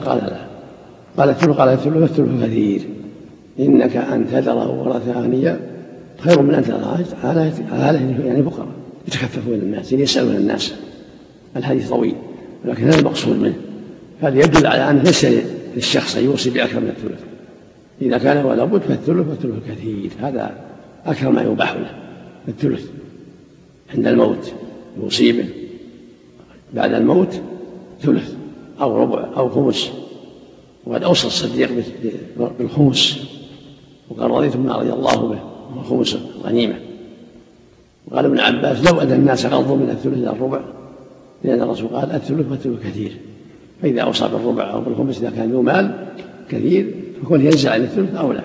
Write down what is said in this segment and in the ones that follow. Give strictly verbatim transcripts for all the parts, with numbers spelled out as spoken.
قال لا، قال الثلث، قال الثلث والثلث كثير، إنك أن تذر ورثة أغنياء خير من أن تذر عالة يعني فقراء يتكففون الناس يسألون الناس. الحديث طويل ولكن هذا المقصود منه. هذا يدل على أن ليس للشخص أن يوصي بأكثر من الثلث، إذا كان ولا بد فالثلث والثلث كثير، هذا أكثر ما يباح له. الثلث عند الموت يوصي به، بعد الموت ثلث أو ربع أو خمس، وقد أوصى الصديق بالخمس وقال رضيت بما رضي الله به وخمس غنيمة. وقال ابن عباس لو أن الناس غضوا من الثلث إلى الربع، لأن الرسول قال الثلث والثلث كثير، فإذا أوصى بالربع أو بالخمس إذا كان له مال كثير فكون ينزع عن الثلث أولى.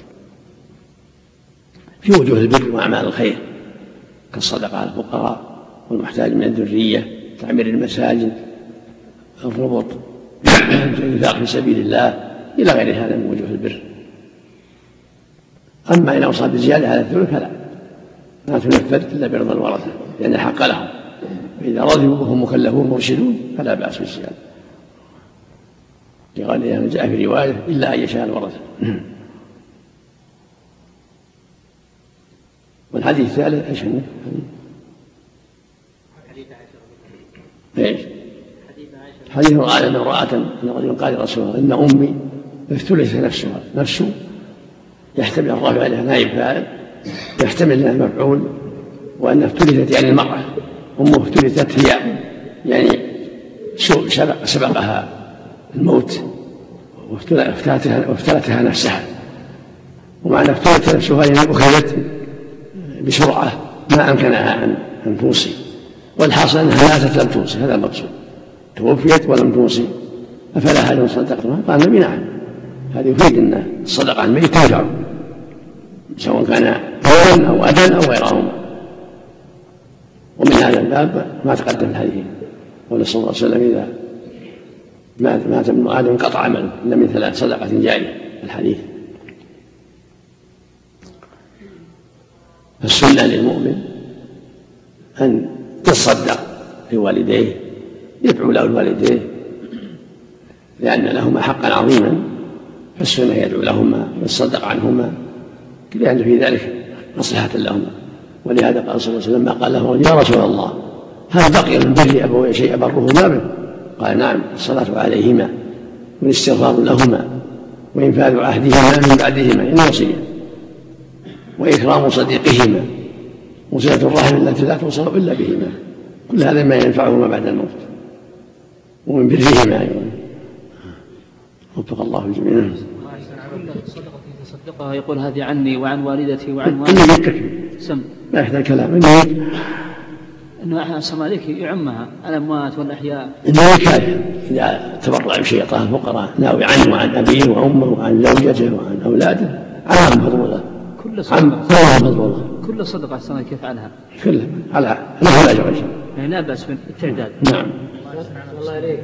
في وجوه البر وأعمال الخير كالصدقة على الفقراء والمحتاج من الذرية، تعمير المساجد، الربط، الإنفاق في سبيل الله، إلى غير هذا من وجوه البر. أما إن أوصى بالزيادة على الثلث فلا، لا تنفذ إلا برضا الورثة لأن الحق لهم، فإذا رضوا وهم مكلفون مرشدون فلا بأس بالزيادة. قال يعني جاء في رواية إلا أن يشاء الورثة. والحديث الثالث ايش هو؟ ايش؟ حديث قال ان امرأة ان رجل قال يا رسول الله ان امي افتلت نفسها، نفسه يحتمل الرافع لها نائب فاعل، يحتمل لها مفعول، وان افتلتت يعني المرأة امه افتلتت هي يعني سبق سبقها الموت وافتلتها نفسها، ومعنى افتلت نفسها يعني اخذت بسرعة ما أمكنها أن توصي، والحاصل أنها ماتت لم توصي، هذا المقصود، توفيت ولم توصي أفلا هل صدقتها؟ قال النبي نعم. هذا يفيد أن الصدقة عن الميت تنفع سواء كان قولا أو أدا أو غيرهما. ومن هذا الباب ما تقدم الحديث قول صلى الله عليه وسلم إذا مات ابن آدم انقطع عمله إلا من ثلاث صدقة جارية، الحديث. فالسنة للمؤمن أن تصدق لوالديه، يدعو له الوالديه لأن لهما حقا عظيما، فالسنة يدعو لهما ويتصدق عنهما لأن في ذلك مصلحة لهما. ولهذا قال صلى الله عليه وسلم ما قال له يا رسول الله هل بقي من بر أبوي شيء أبرهما به؟ قال نعم، الصلاة عليهما والاستغفار لهما وإنفاذ عهدهما من بعدهما إن وصية، وإكرام صديقهما وصلة الرحم التي لا توصل إلا بهما، كل هذا ما ينفعهما بعد الموت، ومن برهما أيضا. وفق الله الجميع. صدقة تصدقها يقول هذه عني وعن والدتي وعن والدتي سم ما يحتاج كلام إنه إنه أحسن عليك يعمها الأموات والأحياء إنه كافر إذا تبرع بشيء طه الفقراء ناوي عنه وعن أبيه وأمه وعن زوجته وعن أولاده عام فضوله كل صدقة كل صدقة السنة كيف عنها كلها على له الأجر إن شاء الله يعني لا بأس بالتعداد. نعم. الله عليك.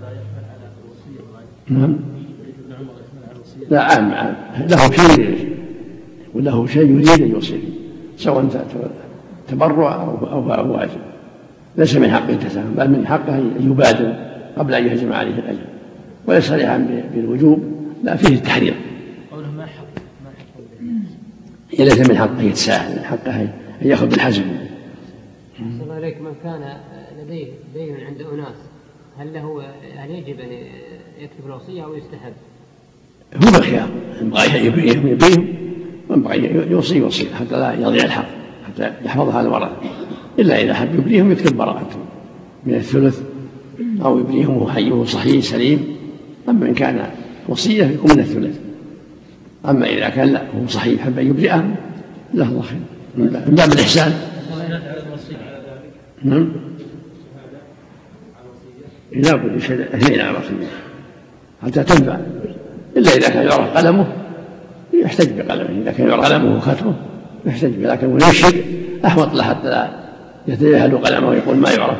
نعم. لا عام عام له شيء وله شيء يريد أن يوصي سواء تبرع أو أو واجب، ليس من حقه التساهل بل من حقه أن يبادر قبل أن يهجم عليه الأجر، وليس صريحا بالوجوب لا فيه التحرير. قوله ما حق ما حق ليس من حقه يتساهل، من حقه أن يأخذ بالحزم. صلى الله عليك من كان لديه دين عند أناس هل له هل يجب أن يكتب الوصية أو يستحب؟ هو بالخيار، ينبغي يبيهم يبيهم وينبغي يوصي يوصي حتى لا يضيع الحق، حتى يحفظها الورثة، إلا إذا حب يبريهم يكتب براءتهم من الثلث أو يبريهم وهو حي وهو صحيح سليم. أما إن كان وصية يكون من الثلث، أما إذا كان لا هو صحيح حب أن يبرئهم له الله خير من باب الإحسان. نعم. لا بد يشهد اثنين على الوصية حتى تنفع، إلا إذا كان يعرف قلمه يحتج بقلمه، إذا كان يعرف قلمه وختمه يحتج به، لكن يشهد أحوط له حتى لا يتجاهل قلمه ويقول ما يعرف.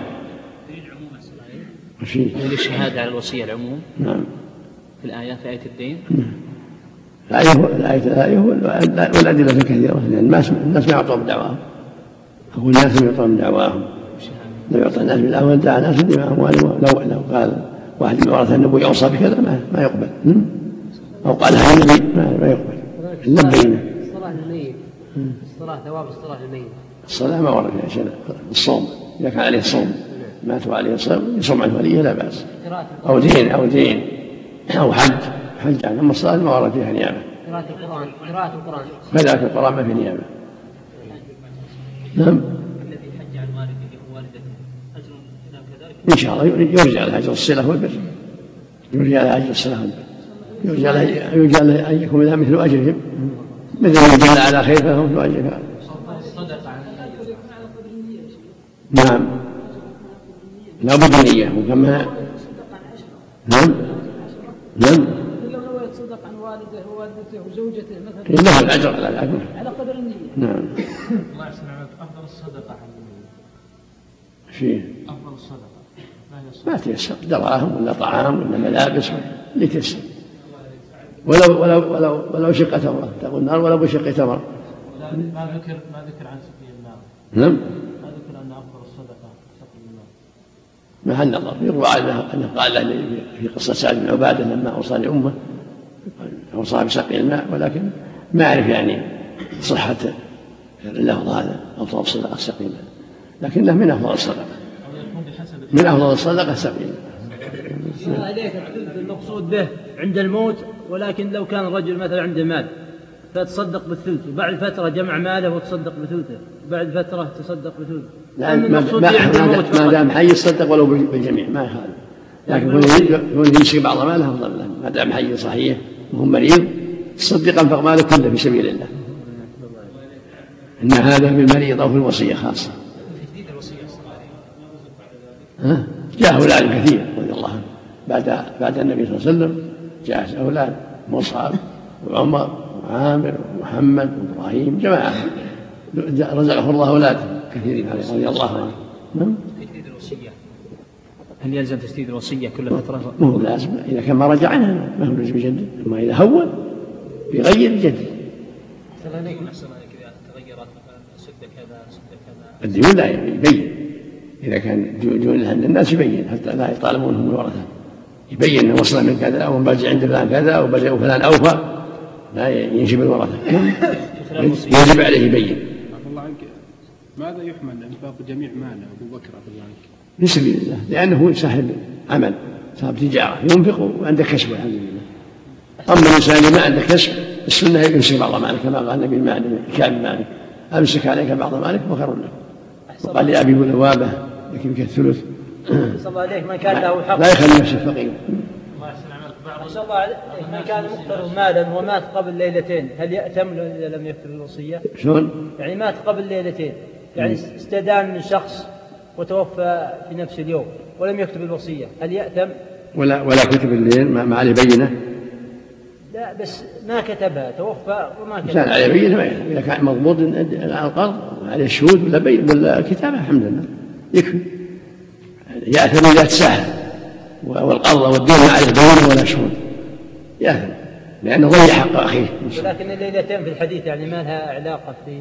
يريد الشهادة على الوصية العموم. نعم. في الآية في آية الدين. الآية الآية والأدلة كثيرة، لأن الناس ما يعطون بدعواهم، أقول الناس ما يعطون بدعواهم، لو يعطى الناس بالأول دعا الناس بما أموالهم. لو لو قال واحد من ورثة النبوة يوصى بكذا ما, ما يقبل، أو قالها النبي ما, ما يقبل إلا بينه. الصلاة للميت، الصلاة ثواب الصلاة للميت. الصلاة ما ورد فيها شيء. الصوم إذا كان عليه صوم ماتوا عليه الصوم يصوم عن وليه لا بأس، أو دين أو دين أو حج حج. أما الصلاة ما ورد فيها نيابة. قراءة القرآن، قراءة القرآن كذلك القرآن ما في نيابة. نعم. الذي حج عن والده ووالدته أجر كذلك إن شاء الله يرجع له أجر الصلة والبر، يرجع له أجر الصلة والبر، يرجع له يرجع له أن يكون لها مثل أجرهم، مثل من دل على خير فهو مثل أجرهم. نعم لا بد من نية وكما نعم نعم لو نوى يتصدق عن والده ووالدته وزوجته مثلا له الأجر على الأجر على قدر النية. نعم. الله يحسن عليك. أفضل الصدقة فيه أفضل الصدقة ما تيسر، دراهم ولا طعام ولا ملابس اللي تيسر، ولو ولو ولو ولو شق تمرة تقول نار ولو بشق تمرة. ما ذكر ما ذكر عن سقي النار. نعم. ما ذكر أن أفضل الصدقة سقي النار. مع النظر يروى عنه أنه قال له في قصة سعد بن عبادة لما أوصى لأمه أوصى بسقي الماء، ولكن ما أعرف يعني صحة اللفظ هذا أفضل الصدقة سقي الماء، لكنه من أفضل الصدقة، من أفضل الصدقة سقي الماء. عليك المقصود به عند الموت، ولكن لو كان الرجل مثلا عنده مال فتصدق بالثلث، وبعد فترة جمع ماله وتصدق بثلثه، وبعد فترة تصدق بثلثه. لا ما دام حي يصدق ولو بالجميع ما يخالف، لكن يكون يمسك بعض ماله أفضل له. ما دام حي صحيح وهم مريض تصدق أنفق ماله كله في سبيل الله. إن هذا بالمريض أو في الوصية خاصة. ها جاء أولاد كثير رضي الله عنه بعد بعد النبي صلى الله عليه وسلم، جاء أولاد مصعب وعمر وعامر ومحمد وإبراهيم جماعة رزقه الله أولاد كثيرين عليه رضي الله عنه. نعم. تجديد الوصية، هل يلزم تجديد الوصية كل فترة؟ مو لازم، إذا كان ما رجع عنها ما هو لازم يجدد، أما إذا هون يغير يجدد. أحسن عليكم. أحسن عليك. إذا تغيرت مثلا سد كذا سد كذا الديون لا يبين، إذا كان ديون عند الناس يبين حتى لا يطالبونهم الورثة، يبين أنه وصل من كذا أو باجي عند فلان كذا أو باجي فلان أوفى، لا ينشب الورثة، يجب عليه يبين. الله عنك ماذا يحمل انفاق جميع ماله أبو بكر رضي الله عنك؟ في سبيل الله، لأنه صاحب عمل صاحب تجارة ينفق وعنده كسب الحمد لله. أما الإنسان ما عنده كسب السنة يمسك بعض مالك كما قال النبي مالك كعب مالك أمسك عليك بعض مالك وخير له. وقال لأبي لبابة لكن الثلث صلى الله عليه من كان له حق لا يخلي نفسه فقير. صلى الله عليه من كان مقترض مالا ومات قبل ليلتين هل يأثم إذا لم يكتب الوصية؟ شلون؟ يعني مات قبل ليلتين، يعني استدان من شخص وتوفى في نفس اليوم ولم يكتب الوصية، هل يأثم؟ ولا ولا كتب الليل ما عليه بينة؟ لا بس ما كتبها، توفى وما كتبها. كان عليه بينة إذا كان مضبوط على القرض عليه شهود ولا بين ولا كتابة الحمد لله يكفي. يأثم إذا تساهل والقرض والدين ما عليه بينة ولا شهود يأثم لأنه ضيع حق أخيه. ولكن الليلتين في الحديث يعني ما لها علاقة في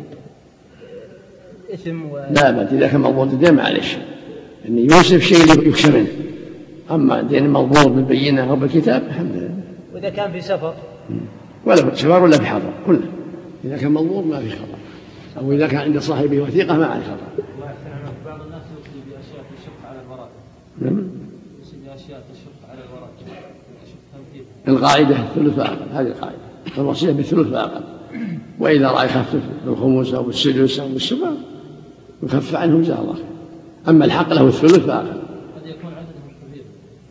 اسم و... لا بد إذا كان مضبوط الدين ما عليه شيء، أن يوسف شيء يخشى منه، أما الدين مضبوط بالبينة أو بالكتاب الحمد لله. وإذا كان في سفر ولا بسفر ولا بحضر كله، إذا كان مضبوط ما في خطر، أو إذا كان عند صاحبه وثيقة ما عليه خطر. بعض الناس يوصي بأشياء تشق على الورثة. نعم. يوصي بأشياء تشق على الورثة. القاعدة الثلث فأقل، هذه القاعدة، الوصية بالثلث فأقل، وإذا رأى يخفف بالخمس أو بالسدس أو بالسبع يخفف عنه جزاه الله خير. أما الحق له الثلث فأقل. قد يكون عددهم كبير.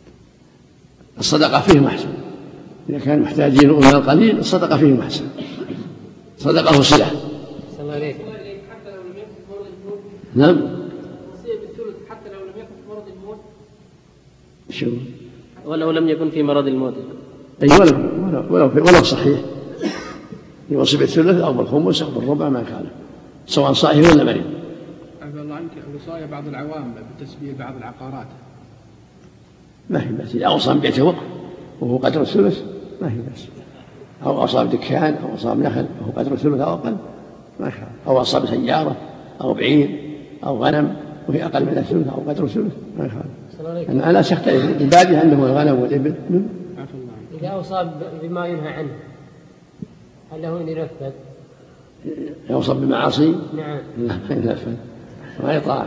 الصدقة فيهم أحسن، إذا كان محتاجين من القليل الصدقة فيهم أحسن، صدقة صلة. صلى الله عليه حتى لو لم يكن في مرض الموت. نعم. الوصية بالثلث حتى لو لم يكن في مرض الموت. شو؟ ولو لم يكن في مرض الموت. أي ولو ولو ولو, ولو صحيح يوصي بالثلث أو بالخمس أو بالربع ما كان، سواء صحيح ولا مريض. عفى الله عنك وصايا بعض العوام بتسبيل بعض العقارات ما في بأس، إذا أوصى ببيت وقف وهو قدر الثلث ما في بأس، أو أصاب دكان أو أصاب نخل وهو قدر الثلث أو أقل ما شاء، أو أصاب سيارة أو بعير أو غنم وهي أقل من الثلث أو قدر الثلث ما شاء. أن على يختلف البادية عنده الغنم والإبل. إذا أوصى بما ينهى عنه هل له أن ينفذ؟ يوصى بمعاصي؟ نعم. لا ما ينفذ ما يطاع.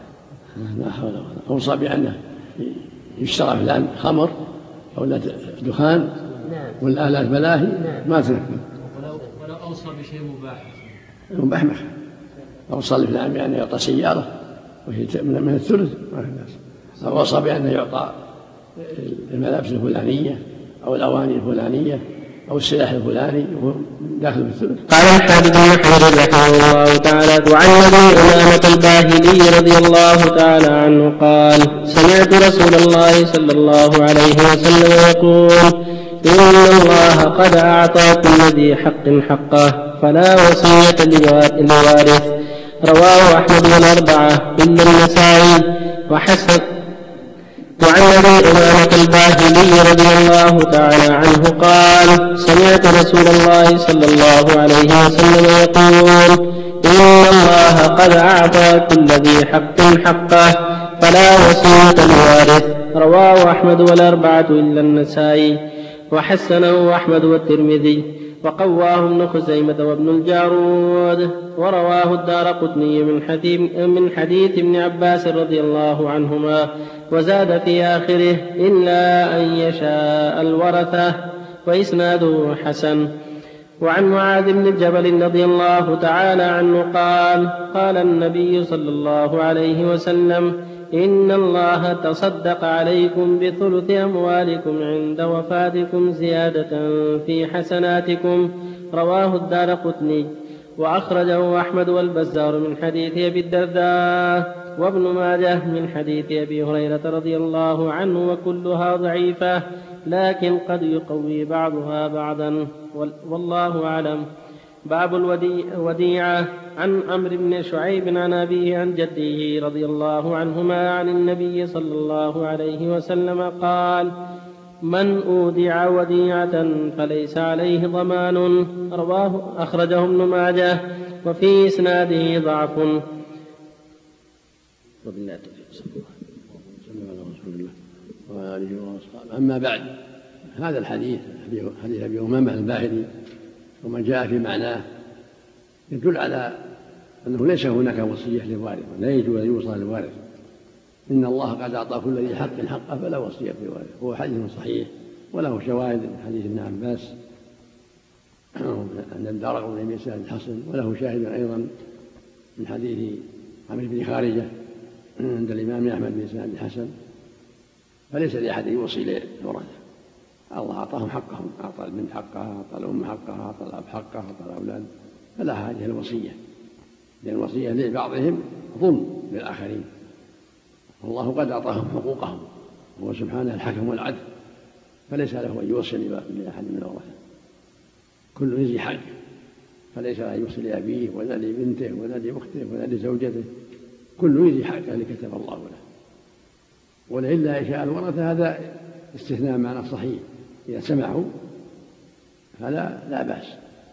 لا حول ولا قوة. أوصى بأنه يشترى فلان خمر ولا دخان ولا آلات ملاهي ما تنفذ. ولو أوصى بشيء مباح مباح مخ. أوصى لفلان بأنه يعطى سيارة وهي من الثلث ما في الناس. أو أوصى بأنه يعطى الملابس الفلانية أو الأواني الفلانية أو السلاح الفلاني وهو داخل بالثلث. قال الحافظ بن حجر رحمه الله تعالى: وعن أبي أمامة الباهلي رضي الله تعالى عنه قال: سمعت رسول الله صلى الله عليه وسلم يقول: إن الله قد أعطى كل ذي حق حقه فلا وصية لوارث. رواه أحمد والأربعة إلا النسائي وحسن. وعن أبي أمامة الباهلي رضي الله تعالى عنه قال: سمعت رسول الله صلى الله عليه وسلم يقول: إن الله قد أعطى كل ذي حق حقه فلا وصية لوارث. رواه أحمد والأربعة إلا النسائي وحسنه أحمد والترمذي وقواه ابن خزيمة وابن الجارود. ورواه الدارقطني من حديث, من حديث ابن عباس رضي الله عنهما وزاد في آخره: إلا أن يشاء الورثة. وإسناده حسن. وعن معاذ بن جبل رضي الله تعالى عنه قال: قال النبي صلى الله عليه وسلم: إن الله تصدق عليكم بثلث أموالكم عند وفاتكم زيادة في حسناتكم. رواه الدارقطني وأخرجه أحمد والبزار من حديث أبي الدرداء وابن ماجه من حديث أبي هريرة رضي الله عنه، وكلها ضعيفة لكن قد يقوي بعضها بعضا والله أعلم. باب الوديعة. عن عمرو بن شعيب عن أبيه عن جده رضي الله عنهما عن النبي صلى الله عليه وسلم قال: من أودع وديعة فليس عليه ضمان. رواه أخرجه ابن ماجه وفي إسناده ضعف. أما بعد، هذا الحديث حديث أبي أمامة الباهلي ومن جاء في معناه يدل على أنه ليس هناك وصية للوارث، لا يجوز أن يوصى للوارث. إن الله قد أعطى كل ذي حق حقه فلا وصية للوارث. هو حديث صحيح وله شواهد من حديث ابن عباس أن الدارقطني بإسناد حسن، وله شاهد أيضا من حديث عمرو بن خارجة عند الإمام أحمد بإسناد حسن. فليس لأحد يوصي للورثة، الله أعطاهم حقهم، أعطى البنت حقها، أعطى الأم حقها، أعطى الأب حقها، أعطى الأولاد، فلا حاجة الوصية، لأن الوصية لبعضهم ظلم للآخرين، والله قد أعطاهم حقوقهم، هو سبحانه الحكم والعدل، فليس له أن يوصي لأحد من الورثة. كل ذي حق، فليس له أن يوصي لأبيه ولا لبنته ولا لأخته ولا لزوجته، كل ذي حق اللي كتب الله له. ولئلا يشاء الورثة هذا استثناء معنى صحيح، إذا سمعوا فلا لا بأس.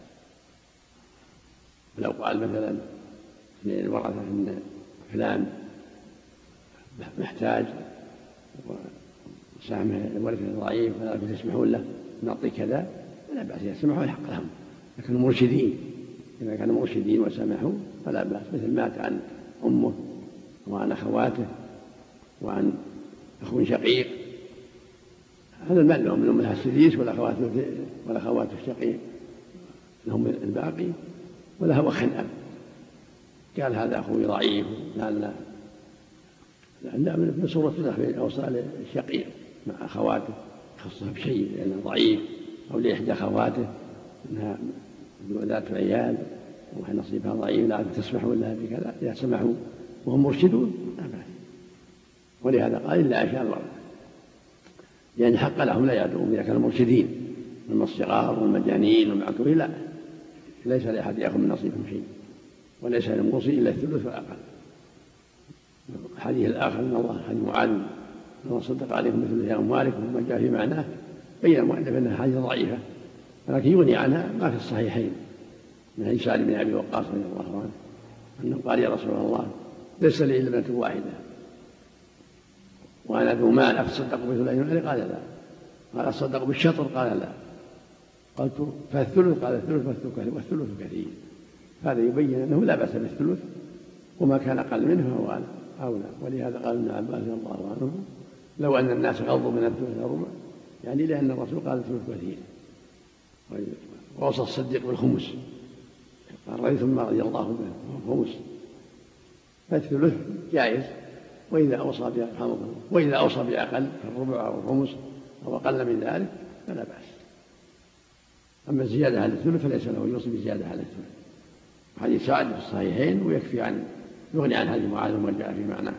لو قال مثلا للورثة إن فلان محتاج وسامه الورثة ضعيف فلا تسمحون له نعطي كذا، فلا بأس إذا سمحوا الحق لهم. لكن مرشدين، إذا كانوا مرشدين وسمحوا فلا بأس، مثل مات عن أمه وعن أخواته وعن أخو شقيق، هذا المال لهم، منهم لها السديس والأخوات والأخوات الشقيق لهم الباقي، ولها أخ أب قال هذا أخوي ضعيف، لا لا لا من صورة الأخ أوصى الشقيق مع أخواته خصها بشيء لأنه ضعيف، أو لإحدى أخواته أنها ذات عيال ونصيبها ضعيف لا تسمحوا لها بكذا، إذا سمحوا وهم مرشدون لا بأس. ولهذا قال إلا أشاء الورثة، يعني حق لهم لا يعدون إذا كانوا مرشدين من الصغار والمجانين والمعكوفين، لا ليس لأحد يأخذ من نصيبهم شيء، وليس للموصي إلا الثلث والأقل. الحديث الآخر من الله حديث معاذ أن صدق عليكم مثل أموالكم، وما جاء في معناه بين المؤلف أنها حديث ضعيفة، ولكن يغني عنها ما في الصحيحين من حديث سعد بن أبي وقاص رضي الله عنه أنه قال يا رسول الله ليس لي إلا ابنة واحدة وأنا ذو مال أتصدق بثلث مالي؟ قال لا. قال أتصدق بالشطر؟ قال لا. قلت فالثلث؟ قال الثلث والثلث كثير. هذا يبين أنه لا بأس بالثلث، وما كان أقل منه فهو أولى. ولهذا قال ابن عباس رضي الله عنه لو أن الناس غضوا من الثلث الربع، يعني لأن الرسول قال الثلث كثير. ووصى الصديق بالخمس، قال رأيت ما رضي الله عنه الخمس، فالثلث جائز. وإذا أوصى بأقل وإذا أوصى بأقل كالربع أو الخمس أو أقل من ذلك فلا بأس. أما الزيادة على الثلث فليس له يوصي بزيادة على الثلث. حديث سعد في الصحيحين ويكفي عن يغني عن حديث معاذ وما جاء في معناه.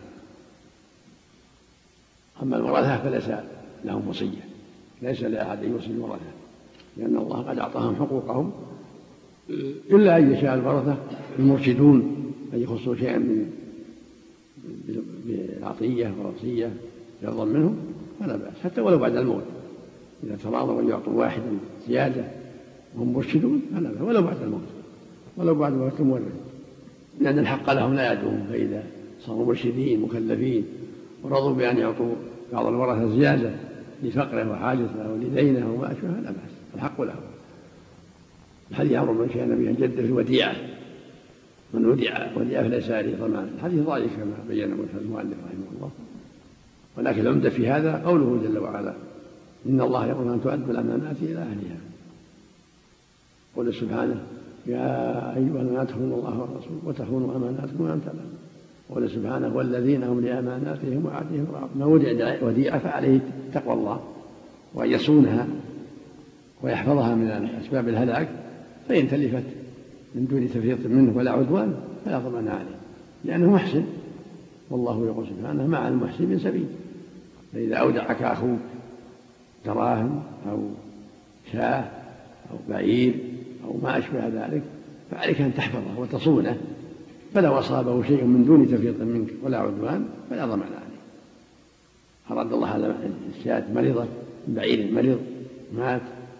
أما الورثة فليس لهم وصية، ليس لأحد يوصي الورثة، لأن الله قد أعطاهم حقوقهم، إلا أن يشاء الورثة المرشدون أن يخصوا شيئا بالعطية والوصية يرضى منهم فلا بأس، حتى ولو بعد الموت. إذا تراضوا أن يعطوا واحدا زيادة وهم مرشدون فلا بأس، ولو بعد الموت، ولو بعد موت المورث، لأن الحق لهم لا يدوم. فإذا صاروا مرشدين مكلفين ورضوا بأن يعطوا بعض الورثة زيادة لفقره وحاجته ولدينه وما أشبه لا بأس، الحق له. الحديث عمرو بن كان به جد في وديعة، من ودع وديعة فليس عليه ضمان. الحديث ضعيف كما بين المؤلف رحمه الله، ولكن العمدة في هذا قوله جل وعلا إن الله يأمر أن تؤدوا الأمانات إلى أهلها. قل سبحانه يا أيها الناس تخونوا الله والرسول وتخونوا أماناتكم وأنتم تعلمون. قل سبحانه والذين هم لأماناتهم وعهدهم راعون. ما ودع وديعة فعليه تقوى الله وأن يصونها ويحفظها من أسباب الهلاك، فإن تلفت من دون تفريط منه ولا عدوان فلا ضمان عليه، لأنه محسن، والله يقول سبحانه مع المحسنين سبيل. فإذا أودعك أخوك دراهم أو شاة أو بعير أو ما أشبه ذلك فعليك أن تحفظه وتصونه، فلو أصابه شيء من دون تفريط منك ولا عدوان فلا ضمان عليه. أراد الله على الشاة مريضة، بعير مريض مات،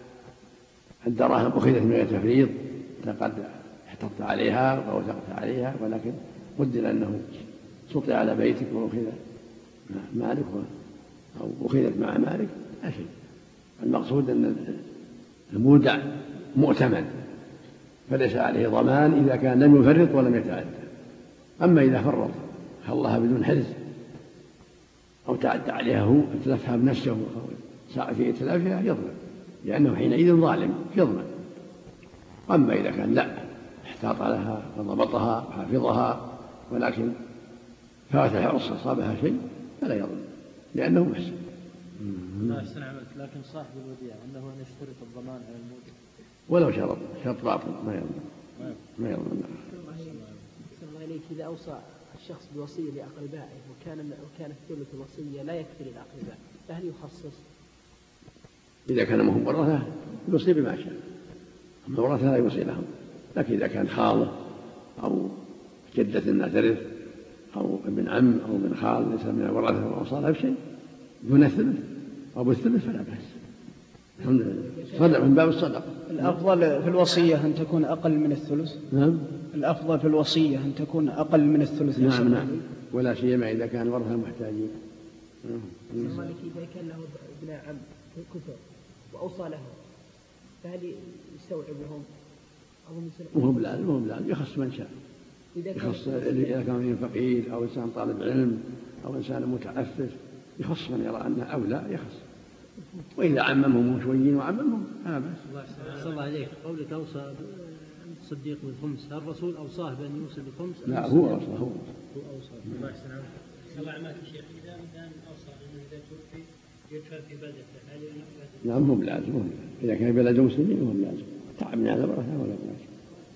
الدراهم أخذت من غير تفريط، لقد احتطت عليها ووثقت عليها، ولكن قدر أنه سطع على بيتك وأخذ مالك أو أخذت مع مالك لا شيء. المقصود أن المودع مؤتمن فليس عليه ضمان إذا كان لم يفرط ولم يتعدى. أما إذا فرط خلها بدون حرز أو تعدى عليها هو اتلفها بنفسه أو سعى في إتلافها يضمن، لأنه حينئذ ظالم يضمن. أما إذا كان لا احتاط لها وضبطها وحافظها ولكن فات الحرص أصابها شيء فلا يضمن لأنه محسن. لا أحسن عملك، لكن صاحب الوديعة أنه أن يشترط الضمان على المودع ولو شرط شرط باطل ما يضمن ما يضمن. الله إليك إذا أوصى الشخص بوصية لأقربائه وكان وكان الثلث الوصية لا يكفي للأقرباء فهل يخصص؟ إذا كان مهم ورثة يوصي بما شاء، أما ورثة لا يوصي لهم. لكن إذا كان خاله أو جدة لا ترث أو ابن عم أو ابن خال ليس من الورثة وأوصى لها بشيء دون الثلث أو بالثلث فلا بأس. الحمد لله صدق من باب الصدقة. الأفضل في الوصية أن تكون أقل من الثلث. نعم. الأفضل في الوصية أن تكون أقل من الثلث. نعم نعم، ولا سيما إذا كان ورثة محتاجين. المالك إذا كان له ابن عم كثر وأوصى له فهل يستوعبهم؟ وهو بلازم وهو بلازم يخص من شاء، يخص إذا كان فقير أو إنسان طالب علم أو إنسان متعفف يخص من يرى أنه أولى يخص، وإذا عممهم شويين وعممهم فلا بأس. الله الله عليك، قولك أوصى الصديق بالخمس، هل الرسول أوصاه بأن يوصي بالخمس؟ لا هو أوصى هو هو أوصى. الله يحسن عليك. الله عماك الشيخ إذا كان أوصى أنه إذا توفي يدفن في بلدته هل ينفذ؟ نعم هم لازم، إذا كان بلد مسلمين هم لازم تعبني على بركة ولا بلاش.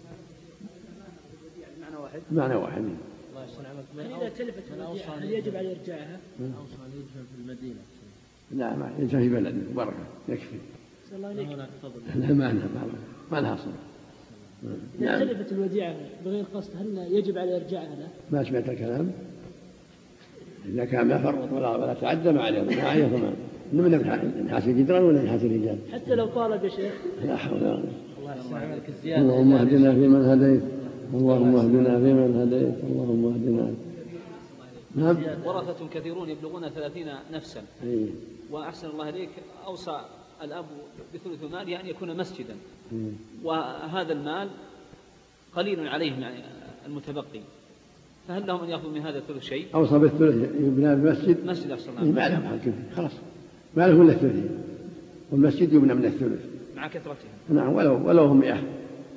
معنى واحد. معنى واحد. الله يحسن عليك. إذا تلفت الوديعة هل يجب على إرجاعها؟ أوصى أن يدفن في المدينة. لا ما يدفن في بلد بركة يكفي. الله عليك. لا ما لها ما لها صلة. إذا تلفت الوديعة بغير قصد هل يجب على إرجاعها له؟ ما سمعت الكلام. إذا كان ما فرط ولا ولا تعدى ما عليه ما عليه ضمان. من نحاس الجدران ولا نحاس الرجال؟ حتى لو طالب يا شيخ. لا حول ولا قوة. الله يحسن عليك الزيادة. اللهم اهدنا فيمن هديت، اللهم اهدنا فيمن هديت، اللهم اهدنا نعم. ورثة كثيرون يبلغون ثلاثين نفسا. إيه. وأحسن الله إليك أوصى الأب بثلث ماله أن يكون مسجدا. إيه. وهذا المال قليل عليهم يعني المتبقي، فهل لهم أن يأخذوا من هذا الثلث شيء؟ أوصى بالثلث يبنى المسجد. مسجد أحسن الله. إيه ما لهم حق فيه خلاص، ما لهم إلا الثلث، والمسجد يبنى من الثلث مع كثرتهم. نعم ولو ولو هم مئة.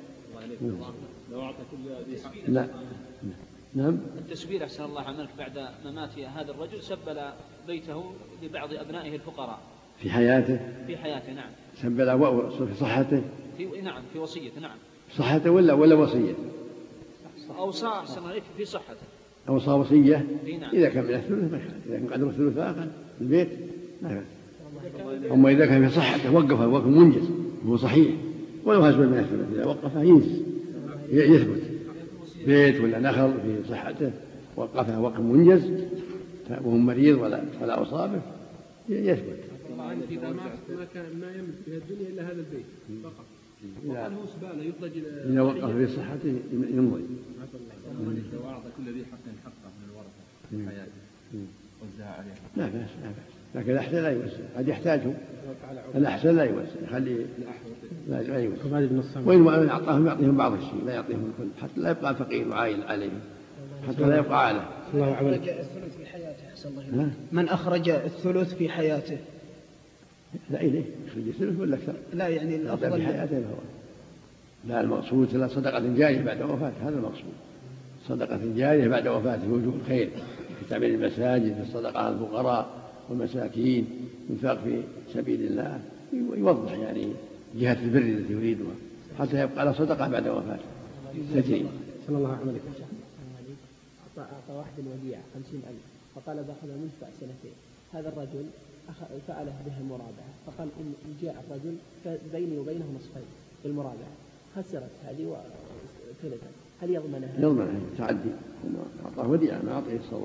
لو أعطى كل ذي لا. نعم. التسبيل أحسن الله عملك بعد ممات هذا الرجل سبل بيته لبعض أبنائه الفقراء في حياته. في حياته نعم. سبل في صحته. في نعم في وصيته نعم. صحته ولا ولا وصية؟ أوصى أحسن الله عليك في صحته. أوصى وصية. نعم. إذا كان من الثلث ما كان، إذا كان قدر الثلث آخر البيت ما كان. أما إذا كان في صحته وقفه وقف منجز هو صحيح ولو هزل من الثلث، إذا وقفه ينجز يثبت بيت ولا نخل في صحته وقفه وقف منجز وهو مريض ولا ولا أصابه يثبت. إذا ما كان ما يملك في الدنيا إلا هذا البيت فقط. وقال هو سبالة يخرج. إذا وقف في صحته يمضي. لو أعطى كل ذي حق حقه من الورثة في حياته وزعها عليه. لا بأس لا بأس، لكن الأحسن لا يوسع، قد يحتاجه. الأحسن لا يوسع، يخلي لا يوسع. وإن أعطاهم يعطيهم بعض الشيء، لا يعطيهم الكل حتى لا يبقى فقير وعائل عليهم، حتى لا يبقى عالة. الله أخرج الثلث في حياته أحسن الله. من أخرج الثلث في حياته؟ لا إليه يخرج الثلث ولا أكثر؟ لا يعني الأفضل في حياته هو. لا المقصود لا صدقة جارية بعد وفاته، هذا المقصود. صدقة جارية بعد وفاته وجوه الخير في تعمير المساجد، في الصدقة على الفقراء والمساكين، انفاق في سبيل الله، يوضح يعني جهة البر التي يريدها حتى يبقى على صدقة بعد وفاته تجري. صلى الله عليه وسلم. أعطى واحد وديعة خمسين ألف فقال بأخذها منفع سنتين. هذا الرجل فعله بها المرابعة، فقال إن جاء الرجل بيني وبينه نصفين بالمرابعة، خسرت هذه وثلثا، هل يضمنها؟ يضمنها تعدي، أعطاه وديعة ما أعطيه يتصرف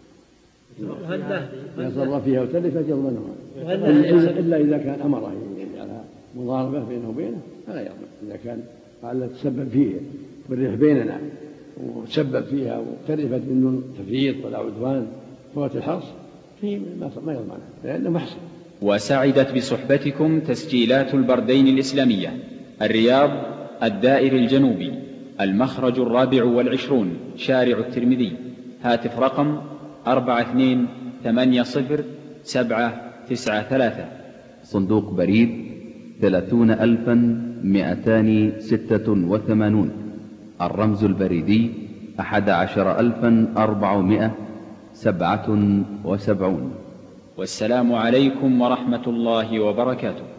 فيها، يتصرف فيها وتلفت يضمنها، إلا إذا كان أمره على مضاربة بينه وبينه فلا يضمن. إذا كان قال تسبب فيه والربح بيننا وتسبب فيها وتلفت منه تفريط ولا عدوان فوات الحرص فيه ما يضمنها لأنه محسن. وسعدت بصحبتكم تسجيلات البردين الإسلامية، الرياض، الدائر الجنوبي، المخرج الرابع والعشرون، شارع الترمذي، هاتف رقم أربعة اثنين ثمانية صفر سبعة تسعة ثلاثة، صندوق بريد ثلاثون ألفا مئتان ستة وثمانون، الرمز البريدي أحد عشر ألفا أربعمائة سبعة وسبعون. والسلام عليكم ورحمة الله وبركاته.